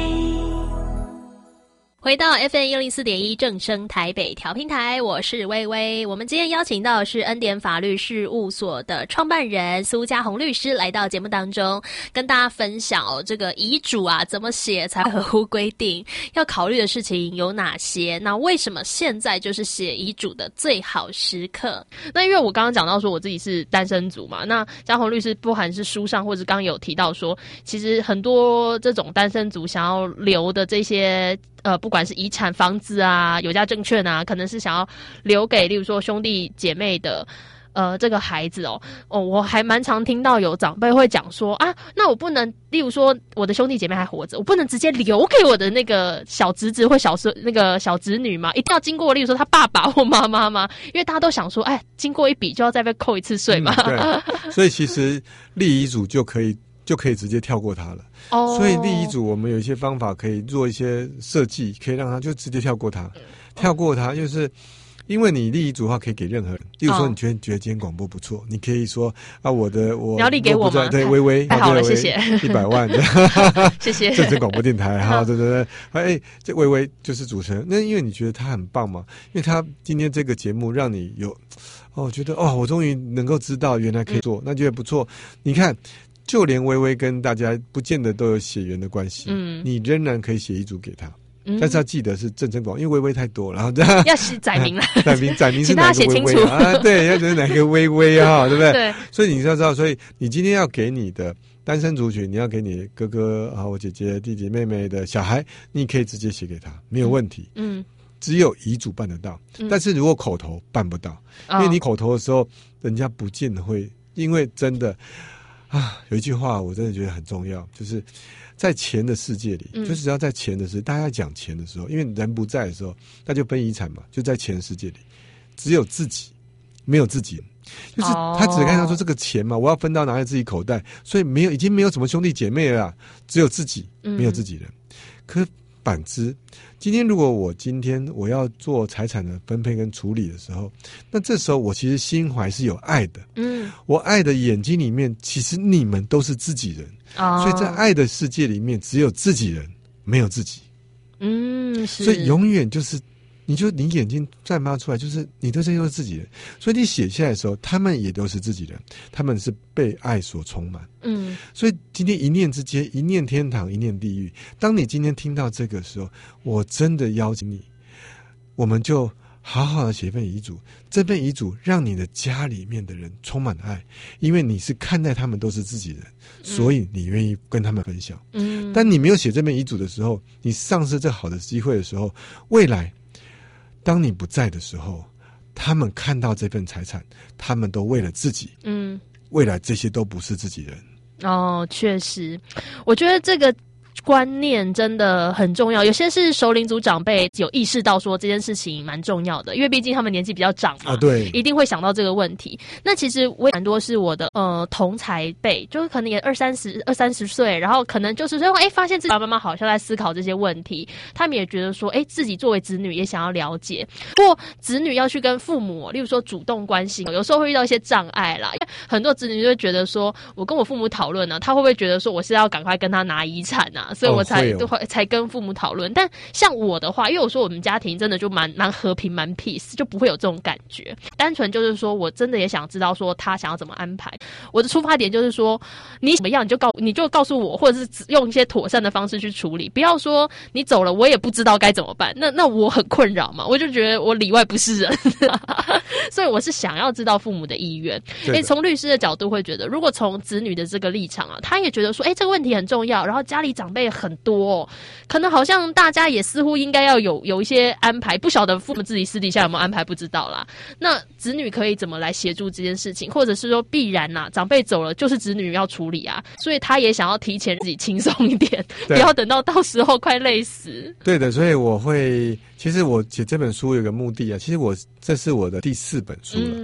回到 FM 104.1正声台北调频台，我是薇薇。我们今天邀请到的是恩典法律事务所的创办人苏嘉宏律师来到节目当中，跟大家分享这个遗嘱啊怎么写才合乎规定，要考虑的事情有哪些，那为什么现在就是写遗嘱的最好时刻。那因为我刚刚讲到说我自己是单身族嘛，那嘉宏律师不含是书上或者刚刚有提到说，其实很多这种单身族想要留的这些不管是遗产、房子啊、有价证券啊，可能是想要留给例如说兄弟姐妹的这个孩子我还蛮常听到有长辈会讲说啊，那我不能，例如说我的兄弟姐妹还活着，我不能直接留给我的那个小侄子或那个小侄女嘛，一定要经过例如说他爸爸或妈妈嘛，因为大家都想说，哎，经过一笔就要再被扣一次税嘛。 对，所以其实立遗嘱就可以直接跳过它了。所以立遗嘱我们有一些方法可以做一些设计，可以让它就直接跳过它。跳过它就是因为你立遗嘱的话可以给任何人，例如说你觉得今天广播不错，你可以说啊我你要立给我吗？ 对，微微太好了，谢谢 ，100万谢谢正声广播电台哈，对对对，哎，这微微就是主持人，那因为你觉得他很棒嘛，因为他今天这个节目让你有觉得我终于能够知道原来可以做，那觉得不错。你看就连微微跟大家不见得都有血缘的关系，你仍然可以写遗嘱给他，但是要记得是正声广，因为微微太多，然后要载明了， 载明是哪个微微啊？对，要是哪个微微啊，对不对？ 对， 所以你要知道，所以你今天要给你的单身族群，你要给你哥哥啊、我姐姐、弟弟、妹妹的小孩，你可以直接写给他，没有问题。只有遗嘱办得到，但是如果口头办不到，因为你口头的时候，人家不见得会，因为真的。有一句话我真的觉得很重要，就是在钱的世界里，就是只要在钱的世界，大家讲钱的时候，因为人不在的时候，那就分遗产嘛，就在钱的世界里，只有自己，没有自己，就是他只看到说这个钱嘛，我要分到哪里自己口袋，所以已经没有什么兄弟姐妹了啦，只有自己，没有自己人。可反之，今天如果我要做财产的分配跟处理的时候，那这时候我其实心怀是有爱的，我爱的眼睛里面其实你们都是自己人，所以在爱的世界里面只有自己人，没有自己。所以永远就是你眼睛散发出来，就是你对这些都是自己人，所以你写下来的时候，他们也都是自己人，他们是被爱所充满。所以今天一念之间，一念天堂，一念地狱。当你今天听到这个时候，我真的邀请你，我们就好好的写一份遗嘱。这份遗嘱让你的家里面的人充满爱，因为你是看待他们都是自己人，所以你愿意跟他们分享。当你没有写这份遗嘱的时候，你丧失这好的机会的时候，未来当你不在的时候，他们看到这份财产，他们都为了自己，未来这些都不是自己人。 确实，我觉得这个观念真的很重要。有些是熟龄族长辈有意识到说这件事情蛮重要的，因为毕竟他们年纪比较长嘛， 对， 一定会想到这个问题。那其实我也蛮多是我的同才辈，就是可能也二三十岁，然后可能就是说发现自己爸爸妈妈好像在思考这些问题，他们也觉得说自己作为子女也想要了解。不过子女要去跟父母例如说主动关心，有时候会遇到一些障碍啦。很多子女就会觉得说，我跟我父母讨论呢，他会不会觉得说我是要赶快跟他拿遗产啊，所以我才跟父母讨论。但像我的话，因为我说我们家庭真的就蛮和平蛮 peace， 就不会有这种感觉。单纯就是说我真的也想知道说他想要怎么安排。我的出发点就是说，你怎么样你就告诉我，或者是用一些妥善的方式去处理，不要说你走了我也不知道该怎么办，那我很困扰嘛，我就觉得我里外不是人所以我是想要知道父母的意愿。从律师的角度会觉得，如果从子女的这个立场啊，他也觉得说这个问题很重要，然后家里长辈很多可能好像大家也似乎应该要有一些安排，不晓得父母自己私底下有没有安排不知道啦。那子女可以怎么来协助这件事情，或者是说必然长辈走了就是子女要处理啊，所以他也想要提前自己轻松一点，不要等到时候快累死。 对的，所以其实我写这本书有个目的啊，其实这是我的第4本书了。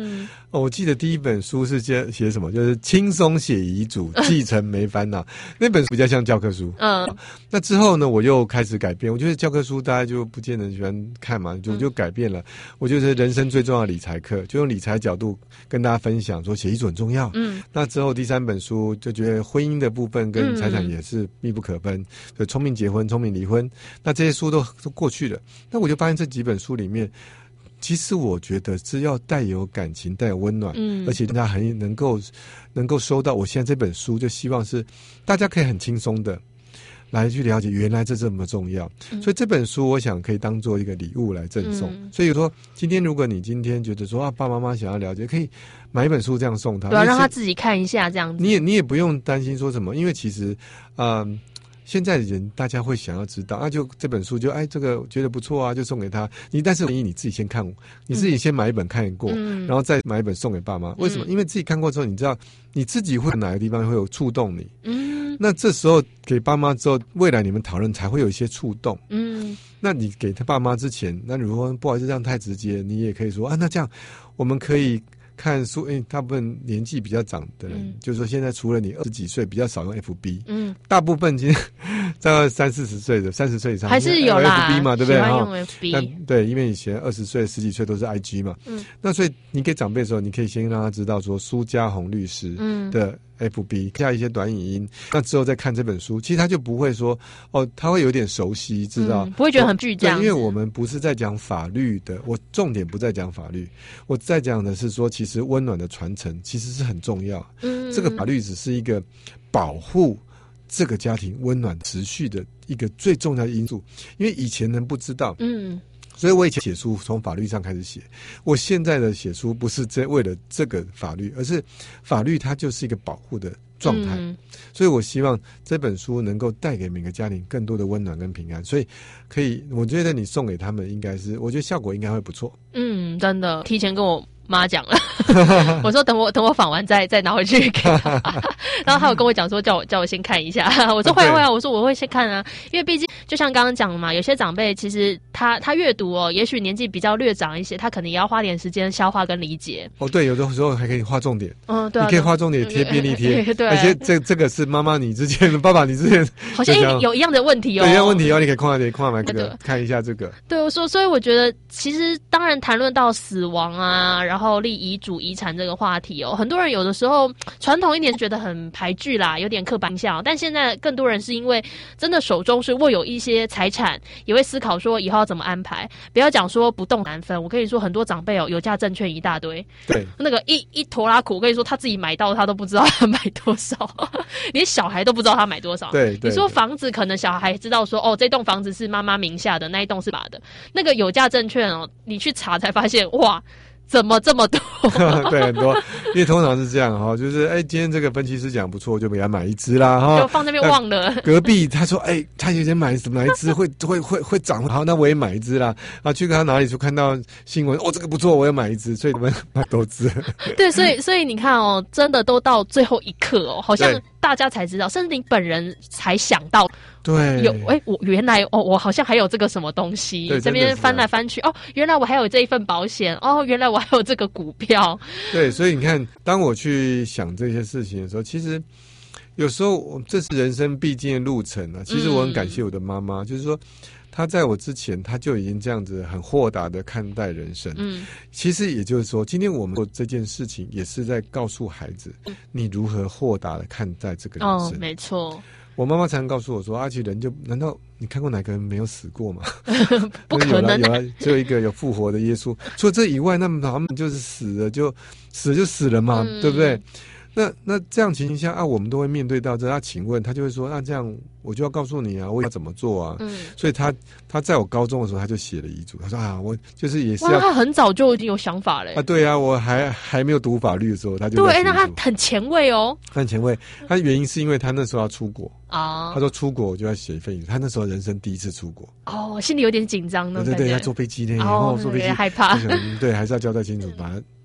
我记得第一本书是写什么，就是轻松写遗嘱，继承没烦恼。那本书比较像教科书。那之后呢，我又开始改变。我觉得教科书大家就不见得喜欢看嘛，就改变了。我觉得人生最重要的理财课，就用理财角度跟大家分享说写遗嘱很重要。那之后第3本书就觉得婚姻的部分跟财产也是密不可分，所以聪明结婚、聪明离婚。那这些书都过去了。那我就发现这几本书里面，其实我觉得只要带有感情、带有温暖，而且大家很能够收到。我现在这本书就希望是大家可以很轻松的来去了解，原来这么重要。所以这本书我想可以当做一个礼物来赠送。所以有说今天如果你今天觉得说爸爸妈妈想要了解，可以买一本书这样送他， 对，让他自己看一下这样子。 你也不用担心说什么，因为其实现在的人大家会想要知道，就这本书就这个觉得不错啊，就送给他。但是建议你自己先看，你自己先买一本看过，然后再买一本送给爸妈。为什么？因为自己看过之后，你知道你自己会哪个地方会有触动你。那这时候给爸妈之后，未来你们讨论才会有一些触动。那你给他爸妈之前，那如果不好意思这样太直接，你也可以说那这样我们可以看书，大部分年纪比较长的人，就是说现在除了你20几岁比较少用 FB，大部分今天大概30岁的30岁以上还是有啦 FB 嘛，对不对？ 喜欢用 FB， 对，因为以前20岁、10几岁都是 IG 嘛，那所以你给长辈的时候，你可以先让他知道说苏嘉宏律师的FB，下一些短影音，那之后再看这本书，其实他就不会说他会有点熟悉，知道， 不会觉得很巨这样子。 因为我们不是在讲法律的，我重点不在讲法律，我在讲的是说，其实温暖的传承其实是很重要。这个法律只是一个保护这个家庭温暖持续的一个最重要的因素，因为以前人不知道。所以我以前写书从法律上开始写，我现在的写书不是为了这个法律，而是法律它就是一个保护的状态。所以我希望这本书能够带给每个家庭更多的温暖跟平安，所以可以，我觉得你送给他们应该是，我觉得效果应该会不错。 真的提前跟我妈讲了，我说等我访完再拿回去给她。然后她有跟我讲说叫我先看一下，我说会啊，我说我会先看啊，因为毕竟就像刚刚讲的嘛，有些长辈其实他阅读也许年纪比较略长一些，他可能也要花点时间消化跟理解。 对，有的时候还可以画重点。 对， 你可以画重点贴便利贴。 对， 而且这个是妈妈你之前，爸爸你之前好像有一样的问题对，一样问题你可以看买这个看一下这个。 对，所以我觉得其实当然谈论到死亡啊，然后立遗嘱、遗产这个话题很多人有的时候传统一点觉得很排拒啦，有点刻板印象。但现在更多人是因为真的手中是握有一些财产，也会思考说以后要怎么安排。不要讲说不动难分，我跟你说很多长辈有价证券一大堆， 对， 那个一坨拉苦，我跟你说他自己买到他都不知道他买多少，连小孩都不知道他买多少。 对， 你说房子可能小孩知道说这栋房子是妈妈名下的，那一栋是爸的，那个有价证券你去查才发现哇，怎么这么多？ 对，很多，因为通常是这样就是今天这个分析师讲不错，就给他买一支啦就放那边忘了。 隔壁他说他有点买一支会涨，好，那我也买一支啦。去跟他哪里就看到新闻，这个不错，我也买一支，所以我们买多支。 对，所以你看真的都到最后一刻好像大家才知道，甚至你本人才想到。 对， 有我原来我好像还有这个什么东西，这边翻来翻去原来我还有这一份保险原来我还有这个股票。 对，所以你看，当我去想这些事情的时候，其实有时候这是人生必经的路程啊。其实我很感谢我的妈妈，就是说她在我之前，她就已经这样子很豁达的看待人生。其实也就是说，今天我们做这件事情，也是在告诉孩子，你如何豁达的看待这个人生。 没错。 我妈妈常常告诉我说：“其实人就难道你看过哪个人没有死过吗？ 不可能， 有了，只有一个有复活的耶稣。除了这以外，那么他们就是死了就死了嘛，对不对？那这样情形下我们都会面对到这。请问他就会说，那这样我就要告诉你我要怎么做啊？所以他在我高中的时候他就写了遗嘱，他说我就是也是要。 他很早就已经有想法了。 对啊，我还没有读法律的时候他就对，那他很前卫很前卫。他原因是因为他那时候要出国他说出国我就要写一份遗嘱。他那时候人生第一次出国心里有点紧张呢。 对，要坐飞机呢，坐飞机害怕。 对，还是要交代清楚，把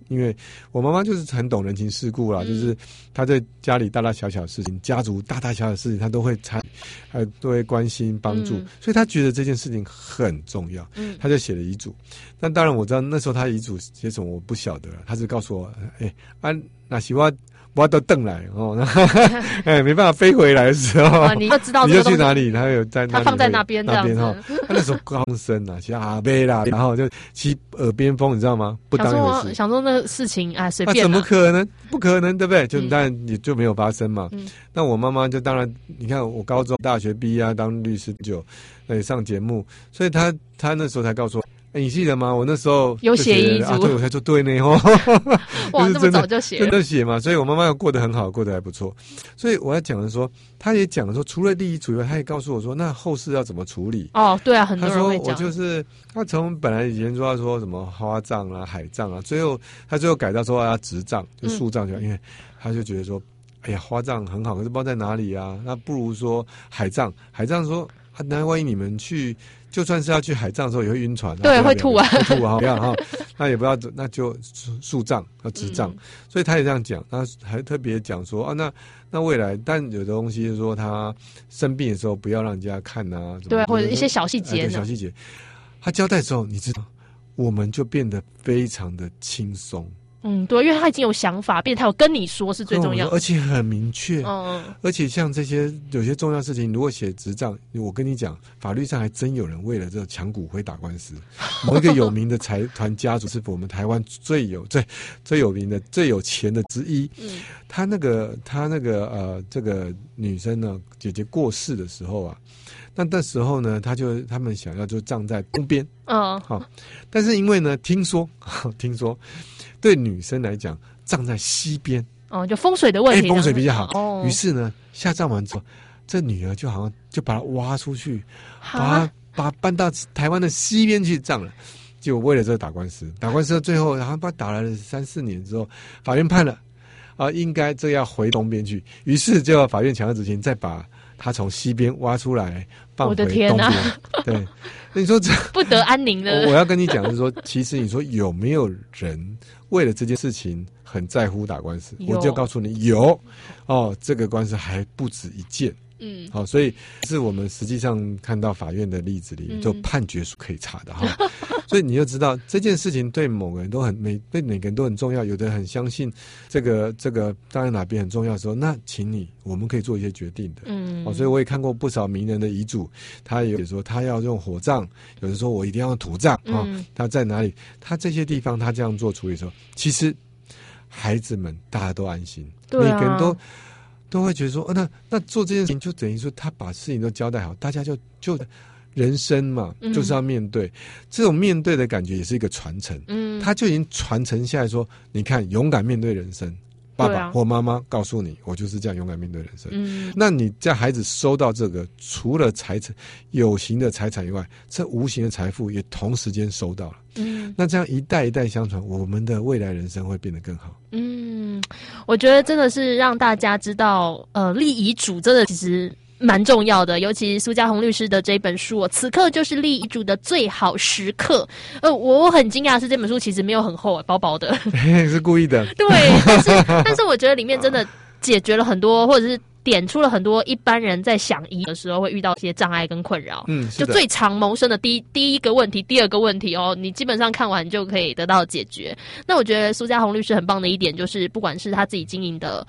因为我妈妈就是很懂人情世故啦，就是她在家里大大小小的事情，家族大大小小的事情，她都会参与，都会关心帮助，所以她觉得这件事情很重要，她就写了遗嘱。那当然我知道那时候她遗嘱写什么我不晓得了，她只告诉我，那希望我都瞪来没办法飞回来的时候， 你就知道你就去哪里，他有在他放在那边这样子。 他那时候刚生啊，其实阿贝啦，然后就骑耳边风，你知道吗？不当一回事。 想说那个事情啊，随便。 怎么可能？不可能，对不对？就当然也就没有发生嘛。那我妈妈就当然，你看我高中、大学毕业啊，当律师就也上节目，所以他那时候才告诉我。你记得吗？我那时候有写遗嘱， 对，我才说对呢哇，那么早就写了， 真的写嘛。所以我妈妈过得很好，过得还不错。所以我要讲的说，她也讲了说，除了立遗嘱以外，她也告诉我说，那后事要怎么处理？ 哦，对啊，很多人会讲。 她说我就是她从本来以前说要说什么花葬啊、海葬啊，最后改到说要直葬，就树葬，因为她就觉得说，哎呀，花葬很好，可是不知道在哪里啊，那不如说海葬。海葬说，那万一你们去。就算是要去海葬的时候也会晕船， 对，会吐啊， 会吐啊，不要哈，那也不要，那就树葬要直葬，所以他也这样讲，他还特别讲说那未来，但有的东西就是说他生病的时候不要让人家看啊， 对，或者一些小细节， 小细节，他交代之后，你知道，我们就变得非常的轻松。 对，因为他已经有想法，并且他有跟你说是最重要的， 而且很明确。而且像这些有些重要事情，如果写执照，我跟你讲，法律上还真有人为了这个抢骨灰打官司。某一个有名的财团家族是我们台湾最有名的、最有钱的之一。他那个这个女生呢，姐姐过世的时候啊。那时候呢，他们想要就葬在东边，但是因为呢，听说对女生来讲，葬在西边， 就风水的问题， 风水比较好。于是呢，下葬完之后，这女儿就好像就把它挖出去，把它搬到台湾的西边去葬了。就为了这个打官司，最后然后把它打了3-4年之后，法院判了应该这要回东边去，于是就要法院强制执行，再把他从西边挖出来放回东边。我的天啊！对，那你说这不得安宁了。 我要跟你讲的是说，其实你说有没有人为了这件事情很在乎打官司？我就告诉你有这个官司还不止一件。所以是我们实际上看到法院的例子里，就判决书可以查的哈。所以你就知道这件事情对某个人都对每个人都很重要，有的很相信这个当然哪边很重要的时候，那请我们可以做一些决定的。所以我也看过不少名人的遗嘱，他有说他要用火葬，有的说我一定要用土葬他在哪里，他这些地方他这样做处理的时候，其实孩子们大家都安心，每个人都会觉得说，那做这件事情就等于说他把事情都交代好，大家就人生嘛，就是要面对，这种面对的感觉也是一个传承。他就已经传承下来说，你看勇敢面对人生，爸爸或妈妈告诉你，我就是这样勇敢面对人生。那你在孩子收到这个，除了财产有形的财产以外，这无形的财富也同时间收到了。那这样一代一代相传，我们的未来人生会变得更好。 我觉得真的是让大家知道，立遗嘱真的其实蛮重要的，尤其苏嘉宏律师的这本书此刻就是立遗嘱的最好时刻。我很惊讶是这本书其实没有很厚，薄薄的。 是故意的。 对，但是我觉得里面真的解决了很多，或者是点出了很多一般人在想遗的时候会遇到一些障碍跟困扰。就最常萌生的第一个问题、第二个问题你基本上看完就可以得到解决。那我觉得苏嘉宏律师很棒的一点就是，不管是他自己经营的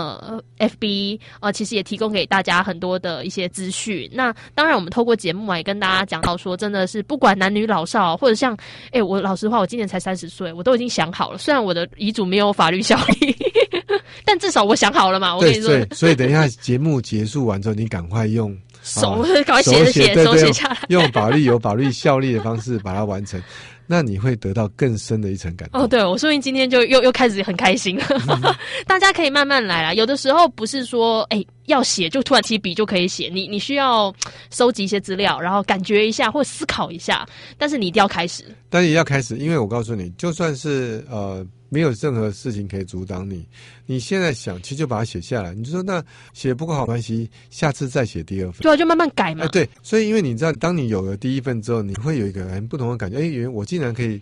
FB 其实也提供给大家很多的一些资讯。那当然我们透过节目也跟大家讲到说，真的是不管男女老少，或者像我老实话，我今年才30岁，我都已经想好了，虽然我的遗嘱没有法律效力但至少我想好了嘛。我跟你说， 所以等一下节目结束完之后，你赶快用手赶快手写下来， 用有法律效力的方式把它完成，那你会得到更深的一层感动。 对，我说不定今天就又开始很开心大家可以慢慢来啦，有的时候不是说要写就突然起笔就可以写，你需要收集一些资料，然后感觉一下或思考一下，但是你一定要开始。 但也要开始，因为我告诉你，就算是没有任何事情可以阻挡你，你现在想其实就把它写下来，你就说那写不够好关系，下次再写第2份。 对啊，就慢慢改嘛。 对，所以因为你知道，当你有了第1份之后，你会有一个很不同的感觉。原来我竟然可以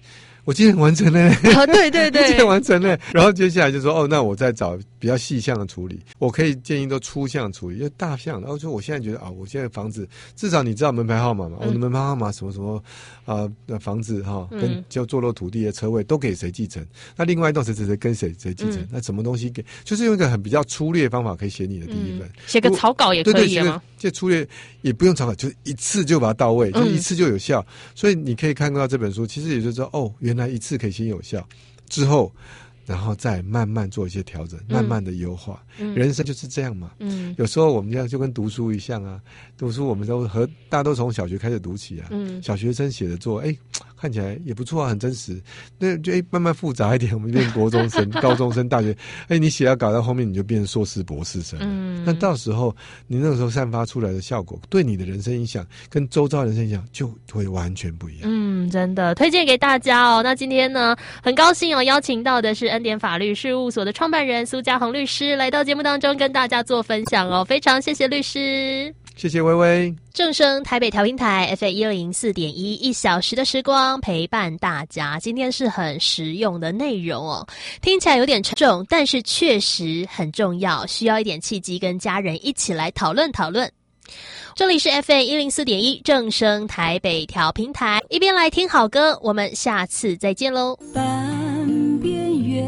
我今天完成了。 对对对， 今天完成了。然后接下来就说那我再找比较细项的处理，我可以建议都粗项处理，因为大项。然后说我现在觉得我现在房子至少你知道门牌号码嘛？我的门牌号码什么什么房子跟就坐落土地的车位都给谁继承？那另外一栋谁跟谁继承？那什么东西给？就是用一个很比较粗略的方法可以写你的第一份， 写个草稿也可以吗？ 这粗略也不用草稿，就一次就把它到位，就一次就有效。所以你可以看到这本书，其实也就是说原来一次可以先有效，之后然后再慢慢做一些调整，慢慢的优化。人生就是这样嘛。有时候我们就跟读书一样啊，读书我们大家都从小学开始读起啊。小学生写的作，看起来也不错啊，很真实。那就慢慢复杂一点，我们变国中生、高中生、大学。你写要搞到后面，你就变成硕士、博士生。那到时候你那个时候散发出来的效果，对你的人生影响跟周遭人生影响就会完全不一样。 真的推荐给大家哦。那今天呢，很高兴邀请到的是恩典法律事务所的创办人苏嘉宏律师来到节目当中跟大家做分享哦。非常谢谢律师。 谢谢薇薇。 正声台北调频台 FM104.1，1小时的时光陪伴大家。今天是很实用的内容哦，听起来有点沉重，但是确实很重要，需要一点契机跟家人一起来讨论讨论。这里是 FM104.1 正声台北调频台，一边来听好歌，我们下次再见喽。 半边月，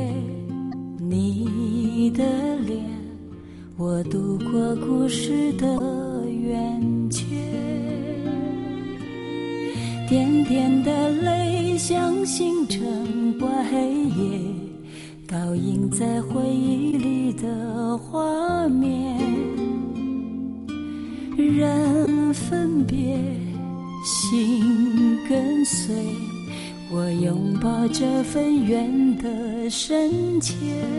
你的脸，我度过故事的源泉，点点的泪像星辰qua黑夜，倒映在回忆里的画面。人分别，心跟随，我拥抱这份缘的深切。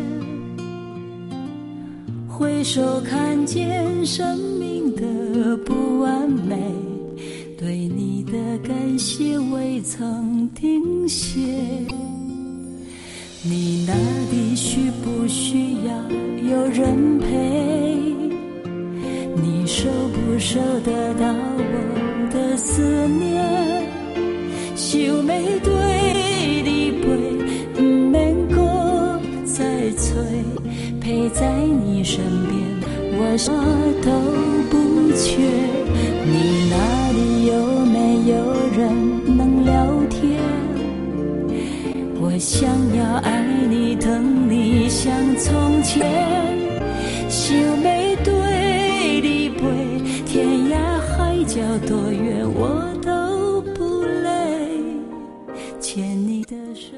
回首看见生命的不完美，对你的感谢未曾停歇。你那里需不需要有人陪？你收不收得到我的思念？想要对你陪，不免搁再催，陪在你身边，我什么都不缺。你那里有没有人能聊天？我想要爱你疼你像从前，想要对你陪，天涯海角多远我都不累，牵你的手。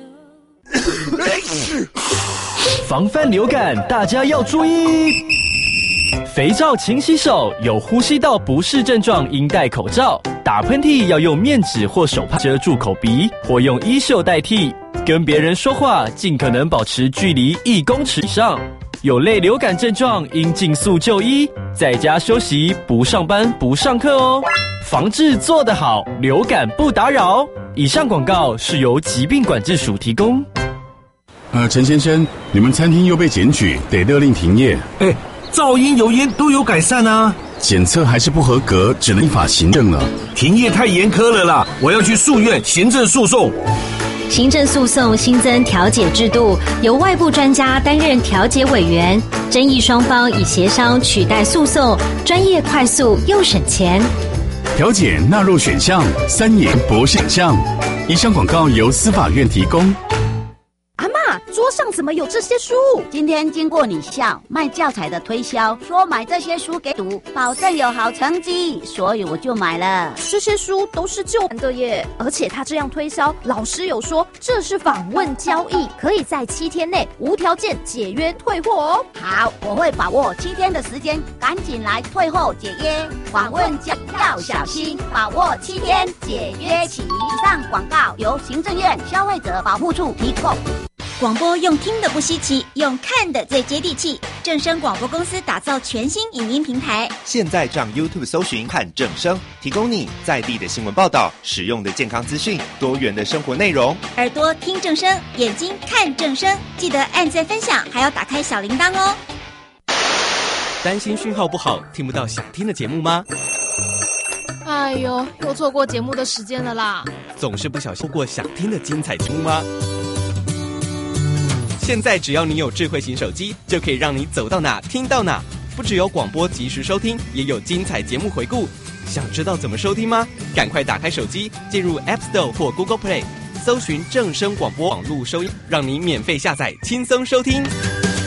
防范流感，大家要注意。肥皂勤洗手，有呼吸道不适症状应戴口罩。打喷嚏要用面纸或手帕遮住口鼻，或用衣袖代替。跟别人说话尽可能保持距离1公尺以上。有类流感症状应尽速就医，在家休息，不上班不上课哦。防治做得好，流感不打扰。以上广告是由疾病管制署提供。 陈先生，你们餐厅又被检举，得勒令停业。 噪音、油烟都有改善啊。 检测还是不合格，只能依法行政了。 停业太严苛了啦，我要去诉愿行政诉讼。 行政诉讼新增调解制度，由外部专家担任调解委员，争议双方以协商取代诉讼，专业快速又省钱。 调解纳入选项，3年不是选项。以上广告由司法院提供。 阿嬷，桌上怎么有这些书？今天经过你校卖教材的推销，说买这些书给读，保证有好成绩，所以我就买了。 这些书都是旧版的耶，而且他这样推销，老师有说这是访问交易，可以在7天内无条件解约退货哦。 好，我会把握7天的时间，赶紧来退货解约。访问交易要小心，把握7天解约期。以上广告由行政院消费者保护处提供。 广播用听的不稀奇，用看的最接地气。正声广播公司打造全新影音平台， 现在上 YouTube 搜寻看正声，提供你在地的新闻报道、实用的健康资讯、多元的生活内容。 耳朵听正声，眼睛看正声，记得按赞分享，还要打开小铃铛哦。 担心讯号不好，听不到想听的节目吗？ 哎呦，又错过节目的时间了啦！ 总是不小心错过想听的精彩节目吗？现在只要你有智慧型手机，就可以让你走到哪听到哪。不只有广播即时收听，也有精彩节目回顾。想知道怎么收听吗？赶快打开手机，进入 App Store 或 Google Play， 搜寻正声广播网络收音，让你免费下载，轻松收听。